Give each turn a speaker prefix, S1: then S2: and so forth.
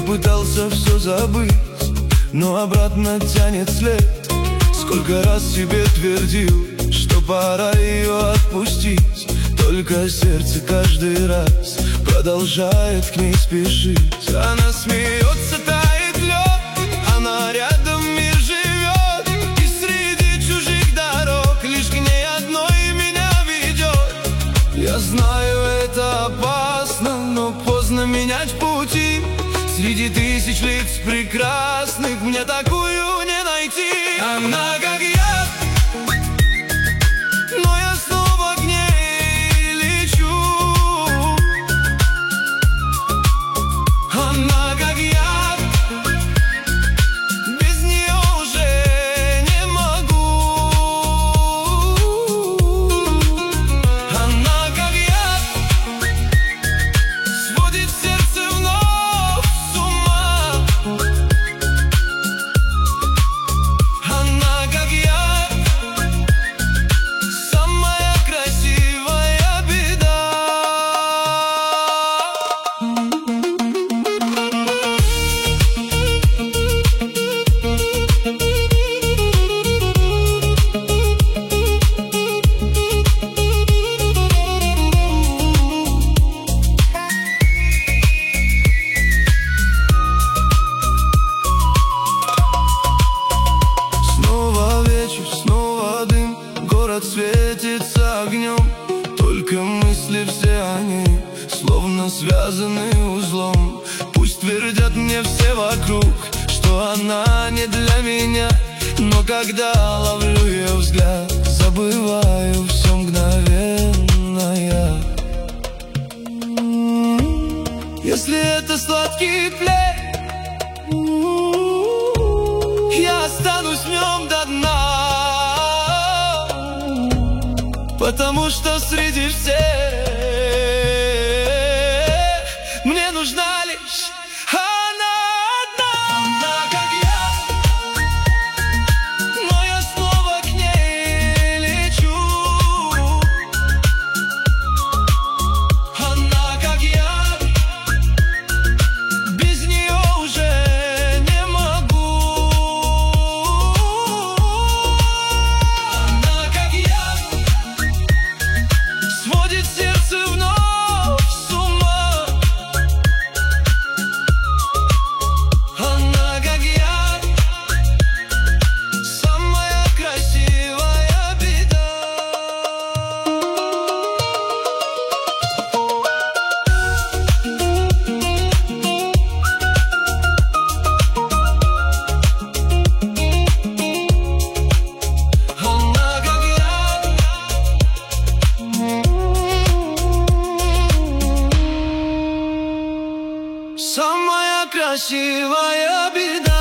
S1: пытался все забыть, но обратно тянет след. Сколько раз себе твердил, что пора ее отпустить, только сердце каждый раз продолжает к ней спешить. Она смеется, тает лед, она рядом, мир живет, и среди чужих дорог лишь к ней одной меня ведет. Я знаю, это опасно, но поздно менять пути. Среди тысяч лиц прекрасных мне такую не найти. Она как я, но я снова к ней лечу. Она как я, без нее уже не могу. Она как я, сводит сердце вновь с ума. Она как я, самая красивая беда. Снова вечер, снова дым, город светится огнем. Только мысли все они словно связаны узлом. Пусть твердят мне все вокруг, что она не для меня, но когда ловлю ее взгляд, забываю все мгновенно я. Если это сладкий плен, я останусь в нем до дна, потому что среди всех мне нужна лишь она одна. Она как я, но я снова к ней лечу. Она как я, без нее уже не могу. Она как я, сводит сердце вновь с ума. Она как я, самая красивая беда. Она как я, самая красивая беда.